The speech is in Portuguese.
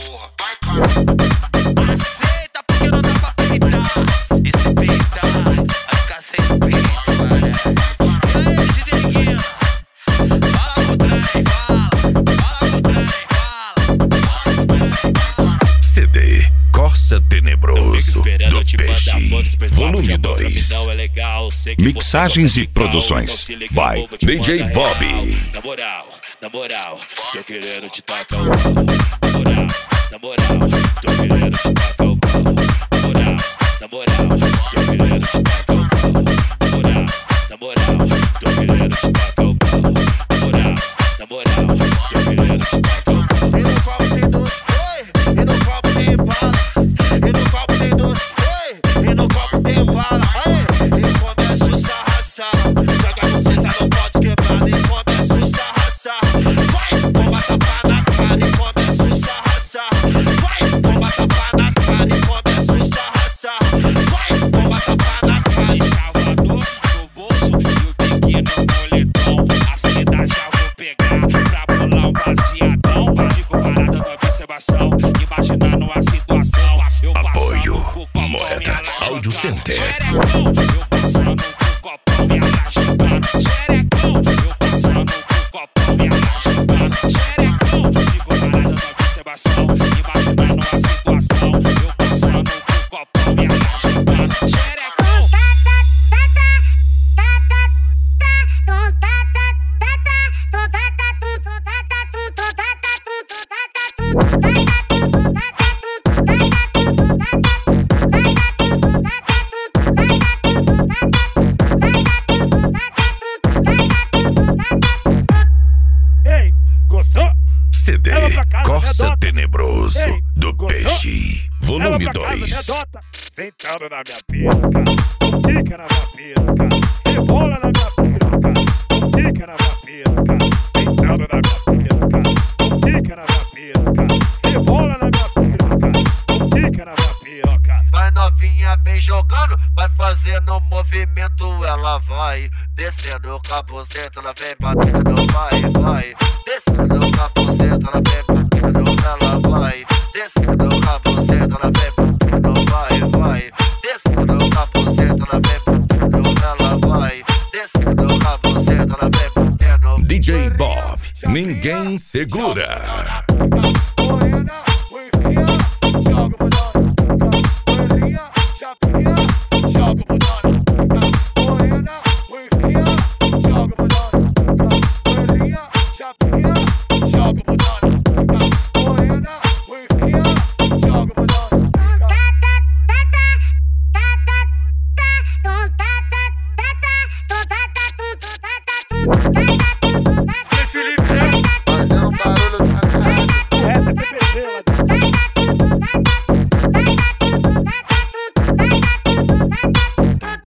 porra. Vai, cara. Aceita porque não dá pra peitar. E se peitar, vai ficar sem peito, mano. E aí, DJ Guinho? Fala com o trem, fala. Fala com o trem, fala. CD Corsa Tenebroso do Peixe, volume 2. Mixagens e produções by DJ Bob. Na moral, tô querendo te tacar o pau. Na moral, tô querendo te tacar o pau. Na moral, tô querendo te tacar o pau. Na moral, tô querendo te tacar o pau. Na moral, tô querendo te tacar o pau. E no copo tem doce, oi, e no copo tem bala. E no copo tem doce, oi, e no copo tem bala. Aê, e começa o sarraçar. Joga você tá no pote quebrado e começa o sarraçar. Vai, toma tapa na cara e começa o sarraçar. Vai, toma tapa na cara e começa o sarraçar. Vai, toma tapa na cara e Salvador no bolso e o pequeno moletom. A seda já vou pegar pra bolar um baseadão. Fico parada na observação, imaginando a situação. Eu Apoio passando com o copão, Moeda me alaxotando. Audio Center. Xerecão, eu passando com o copão, me alaxotando. Xerecão, eu passando com o copão, me alaxotando. Xerecão, fico parada na observação, imaginando a situação. Eu passando com o copão, me alaxotando. Xerecão. Ei, gostou? CD Leva pra casa, Corsa redota. Tenebroso Ei, do gostou? Peixe, volume Leva pra casa, 2. redota. Sentando na minha piroca, pica na minha piroca, rebola na minha piroca, pica na minha piroca. Sentando na minha piroca, pica na minha piroca, rebola na minha piroca, pica na minha piroca. vai novinha bem jogando, vai fazendo movimento, ela vai descendo o capuzento, ela vem batendo, vai, descendo o capuzento, ela vem batendo, ela vai, descendo o capuzento, ela vem batendo, vai, descendo o capuzento, ela vem batendo, ela vai, descendo o capuzento, ela vem batendo. DJ Bob, ninguém segura.